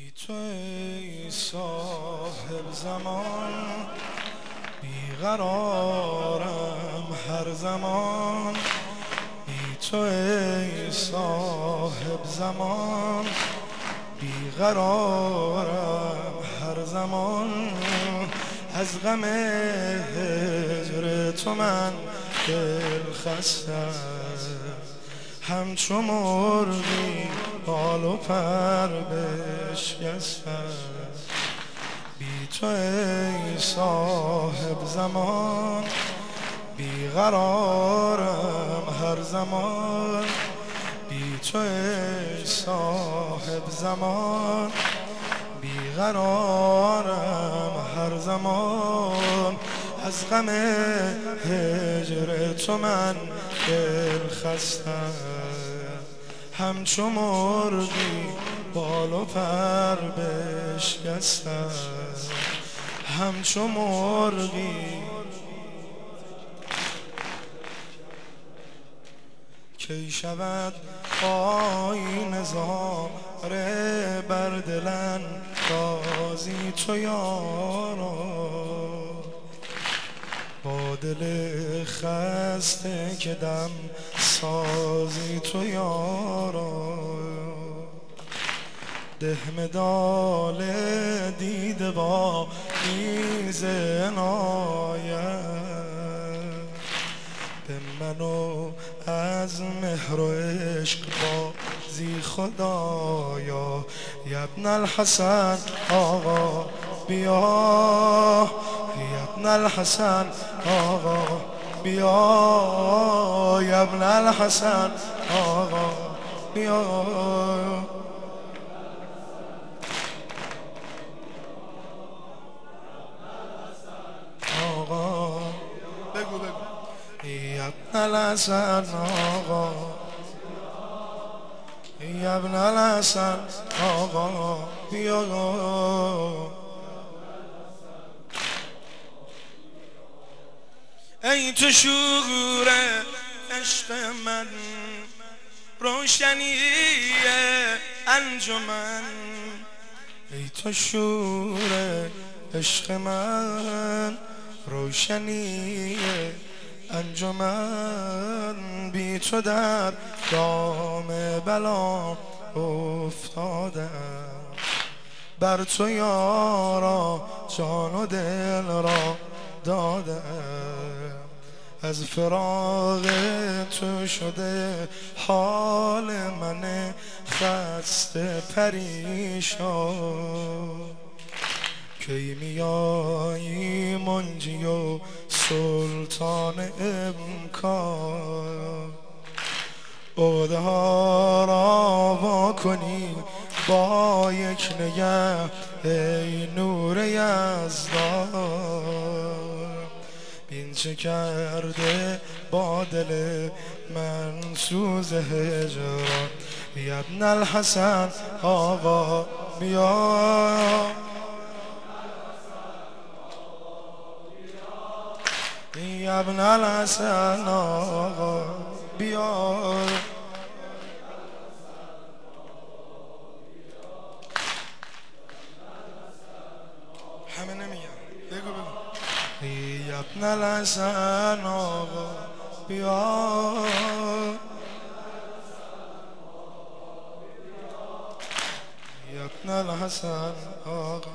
بی تو ای صاحب زمان بیقرارم هر زمان، بی تو ای صاحب زمان بیقرارم هر زمان. از غم هجر تو من دل خستم، همچو مرغی بال و پر بشکستم. بی تو ای صاحب زمان بیقرارم هر زمان، بی تو ای صاحب زمان بیقرارم هر زمان. از غم هجر تو من دل خستم، همچو مرغی بال و پر بشکستم، همچو مرغی. کی شود آیین زاره بر دلن رازی تو یارا، با دل خسته که دم سازی تو یارا. ده مدال دیده با میز عنایت، به منو از مهر و عشق بازی خدایا. یبن الحسن آقا بیا، یبن الحسن آقا بیا، یبن الحسن آقا بیا. آقا بگو بگو. یبن الحسن آقا، یبن الحسن آقا بیا. ای تو شور عشق من، روشنی انجمن. ای تو شور عشق من، روشنی انجمن. بی تو در دام بلا افتادم، بر تو یارا جان و دل را دادم. از فراق تو شده حال من خسته پریشان. کی میایی منجی و سلطان امکان، عقده ها را وا کنی با یک نگه ای نور یزدان. بین چه کرده با دل من سوز هجران. یبن الحسن آقا بیا، یبن الحسن آقا بیا. همه نمیگن، بگو بگو. یبن الحسن آقا بیا، یبن الحسن آقا.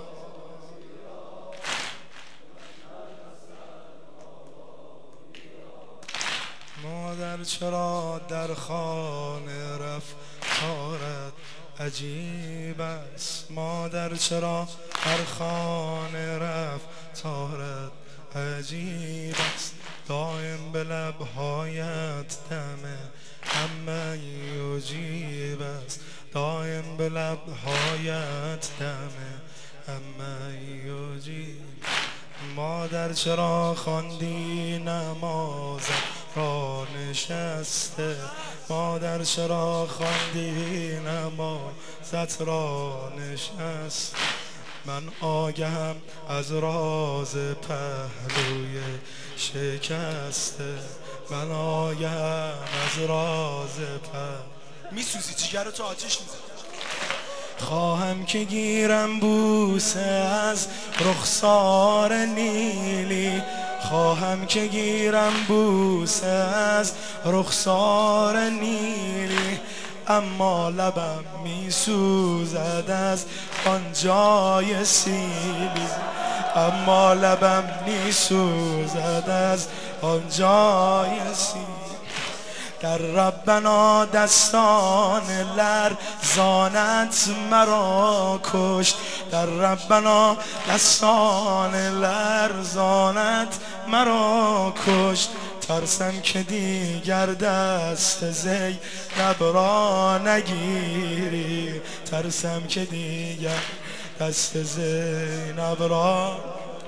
مادر چرا در خانه رفتارت عجیب است، مادر چرا در خانه رفتارت عجیب است. دایم به لبهایت دم همه یجیب است، دایم به لبهایت دم همه یجیب. مادر چرا خواندی نمازت را نشسته، مادر چرا خواندی نمازت را نشسته. من آگهم از راز پهلوی شکسته، من آگهم از راز پهلوی. میسوزی جیگر تو آتیش میزنی. خواهم که گیرم بوسه از رخسار نیلی، خواهم که گیرم بوسه از رخسار نیلی، اما لبم می سوزد از آن جای سیلی، اما لبم می سوزد از آن جای سیلی. در ربنا دستان لرزانت مرا کشت، در ربنا دستان لرزانت مرا کشت، ترسم که دیگر دست زینب را نگیری، ترسم که دیگر دست زینب را.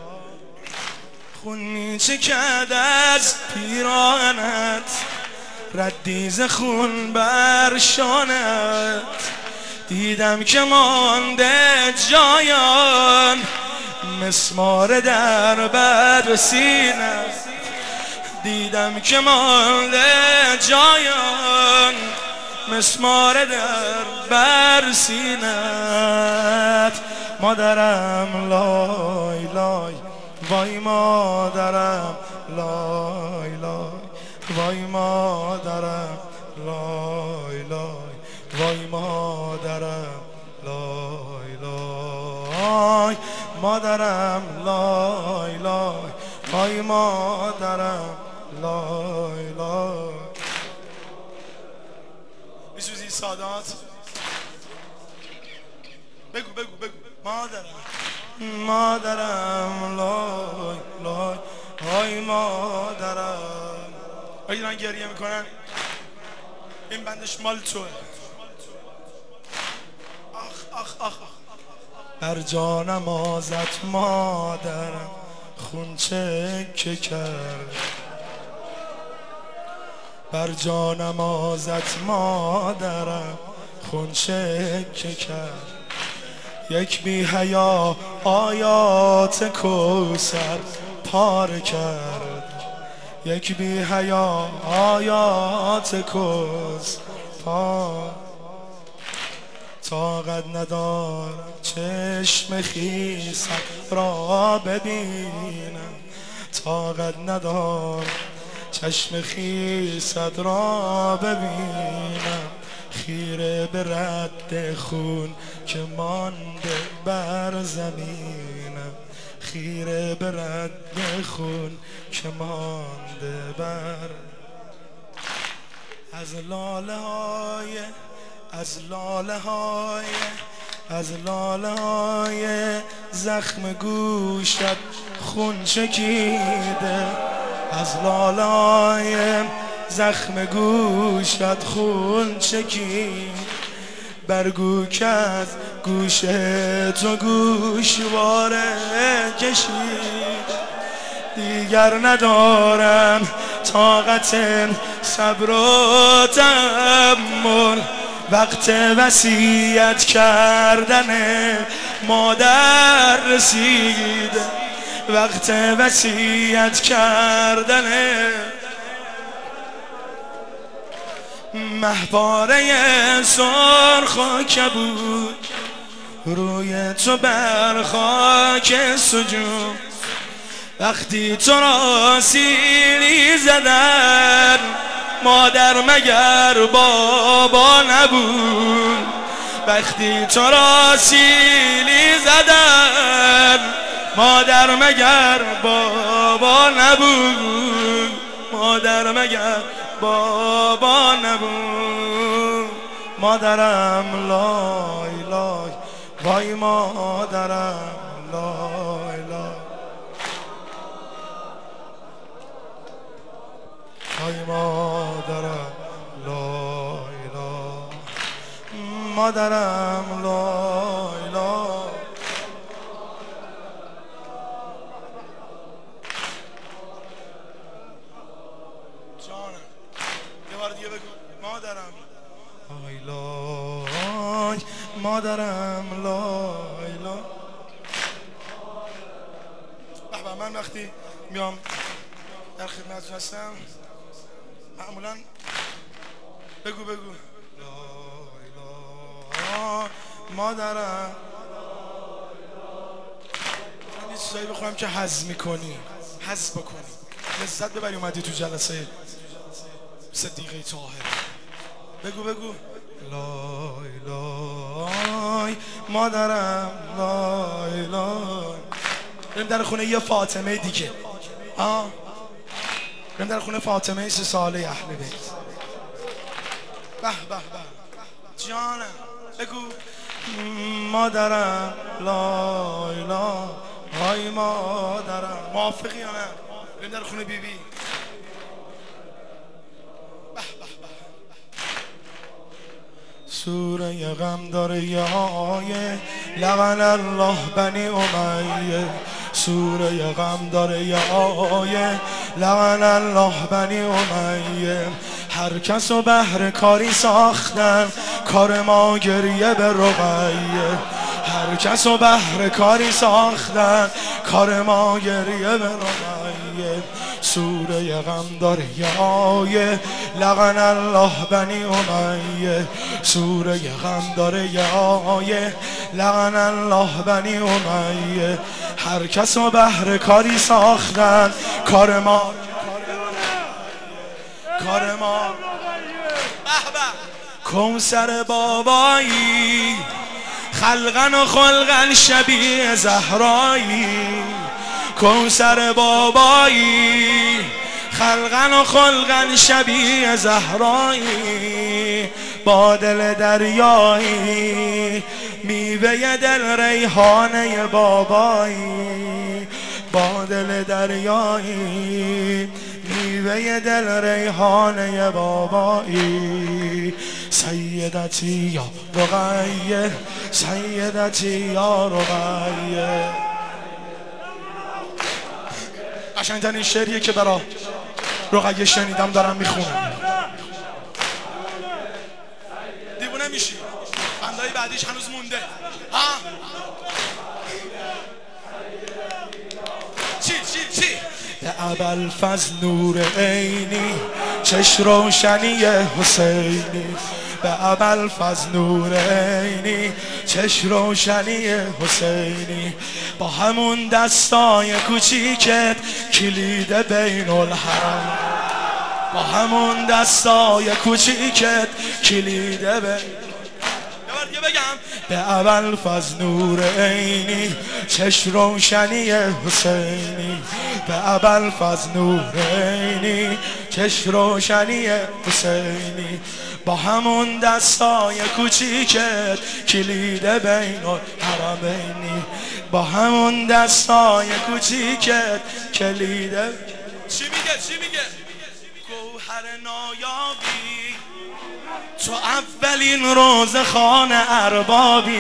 خون می چکد از پیراهنت، ردیز خون بر شانت، دیدم که مانده جایان مسمار در بر سینت، دیدم که مانده جایان مسمار در بر سینت. مادرم لای لای وای مادرم لای لای وای مادرم لای لای وای مادرم لای لای مادرم لای لای وای مادرم لای لای. میسوزی سادات؟ بگو بگو بگو. مادرم لای لای وای مادرم. اگه دارن گریه میکنن این بندش مال توه. آخ آخ آخ بر جانم آزد مادرم خون چکه کرد، بر جانم آزد مادرم خون چکه کرد، یک بی حیا آیات کوثر پاره کرد، یک بی حیا آیات کوثر پاره. طاقت ندارم چشم خیسم را ببینم، طاقت ندارم چشم خیست را ببینم، خیره به رد خون که مانده بر زمینم، خیره به رد خون که مانده بر. از لاله های از لاله های از لاله های زخم گوشت خون چکیده، از لاله های زخم گوشت خون چکید، برگو که از گوش تو گوشواره کشید، دیگر ندارم طاقت صبر و تحمل، وقت وصیت کردن مادر رسید، وقت وصیت کردن. مهواره سرخ و کبود روی تو بر خاک سجود، وقتی تو را سیلی زدن مادر مگر بابا نبود، وقتی تو را سیلی زدن مادر مگر بابا نبود، مادر مگر بابا نبود. مادرم لای لای وای مادرم لای لای وای مادرم لای لای مادرم لای لای. جانم یه بار دیگه بگو. مادرم لای لای مادرم لای لای. بابا من وقتی میام در خدمتتون هستم معمولا بگو بگو لای لای مادرم. من یه چیزایی بخونم که حظ میکنی، حظ بکنی، لذت ببری. اومدی تو جلسه صدیقه طاهر. بگو بگو لای لای مادرم، لای لای. بریم در خونه یه فاطمه دیگه. بریم در خونه فاطمه 3 ساله اهل بیت. به به به جانم. بگو مادرم، لای لای های مادرم. موافقی یا نه؟ بریم در خونه بیبی. به به به. سوره غم داره یه آیه، لعن الله بنی امیه. سوره غم داره یه آیه، لعن الله بنی امیه. هر کس و بهر کاری ساختن، کار ما گریه به رقیه. هر کس و بهر کاری ساختن، کار ما گریه به رقیه. سوره غم داره یه آیه، لعن الله بنی امیه. سوره غم داره یه آیه، لعن الله بنی امیه. هر کس و بهر کاری ساختن، کار ما کوثر بابایی، خلقن و خلقن شبیه زهرایی. کوثر بابایی، خلقن و خلقن شبیه زهرایی. با دل دریایی، میوه دل ریحانه بابایی. با دل دریایی، میوه دل ریحانه بابایی. سیدتی یا رقیه، سیدتی یا رقیه. قشنگترین شعریه که برا رقیه شنیدم دارم میخونم. دیوونه میشی. بندهای بعدیش هنوز مونده. چی؟ به ابوالفضل نور عینی، چش روشنی حسینی. به ابوالفضل نور عینی، چش روشنی حسینی. با همون دستای کوچیکت کلید بین الحرم. با همون دستای کوچیکت کلید بین. به ابوالفضل نور عینی، چش روشنی حسینی. به ابوالفضل نور عینی، چش روشنی حسینی. با همون دستای کوچیکت کلید بین الحرمینی. با همون دستای کوچیکت کلید. چی میگه؟ گوهر نایابی، تو اولین روزخوان اربابی.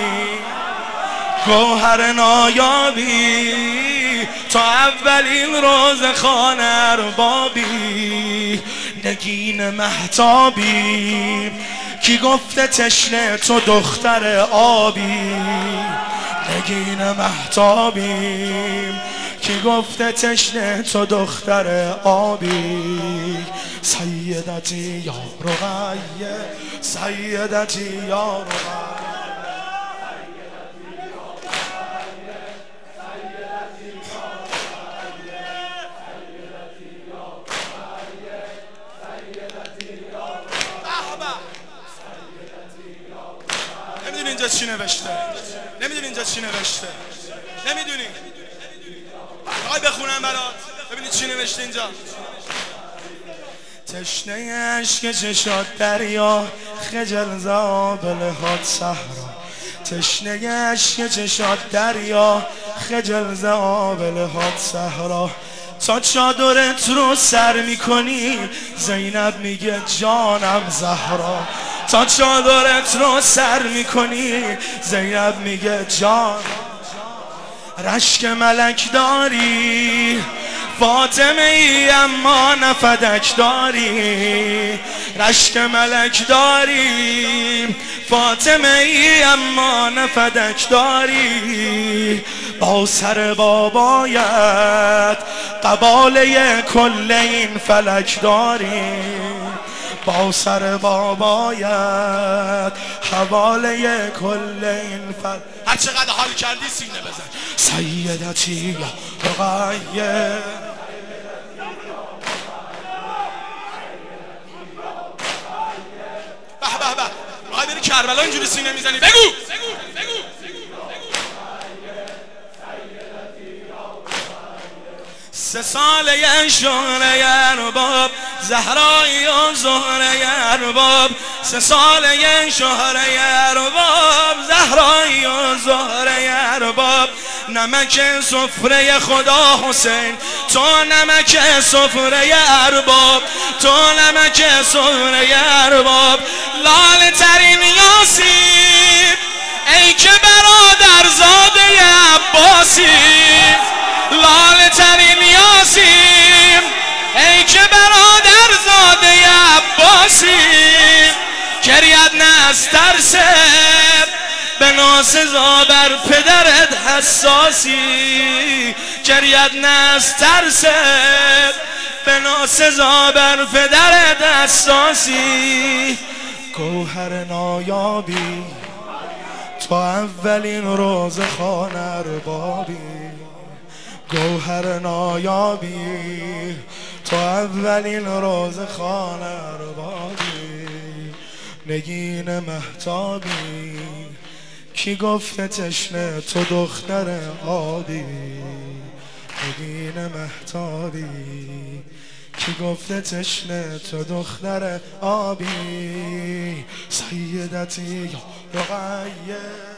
گوهر نایابی، تو اولین روزخوان اربابی. نگین مهتابی، کی گفته تشنه تو دختر آبی. نگین مهتابی، کی گفته تشنه تو دختر آبی. سیدتی یا رقیه، سیدتی یا رقیه. نمیدونی اینجا چی نوشته؟ نمیدونی؟ آقای بخونم برات ببینید چی نوشته اینجا. تشنه عشق چشات دریا، خجل ز آبلهات صحرا. تشنه عشق چشات دریا، خجل ز آبلهات صحرا. تا چادرت رو سر میکنی، زینب میگه جانم زهرا. تا چادرت رو سر میکنی، زینب میگه جان. رشک ملک داری فاطمه ای اما نفدک داری. رشک ملک داری فاطمه ای اما نفدک داری. با سر بابایت قباله کل این فلک داری. با سر بابایت حواله کل این هر چقدر حال کردی سینه بزن. سیدتی یا رقیه به به به میخوای بری کربلا اینجوری سینه میزنی؟ بگو. سه ساله شهره ارباب زهرایی و زهره ارباب، سه ساله شهره ارباب زهرایی و زهره ارباب. نمک سفره خدا حسین، تو نمک سفره ارباب، تو نمک سفره ارباب. لال ترین یاسین ای که برادر زاده عباسی، لال ترین یاسین ای که برادر زاده عباسی. گریت نه از ترس به ناسزا بر پدرت حساسی، گریت نه از ترس به ناسزا بر پدرت حساسی. گوهر نایابی تو اولین روز خانه اربابی، گوهر نایابی تو اولین روز خانه اربابی. نگین مهتابی کی گفته تشنه تو دختر عادی، نگین مهتابی کی گفته تشنه تو دختر آبی. سیدتی یا رقیه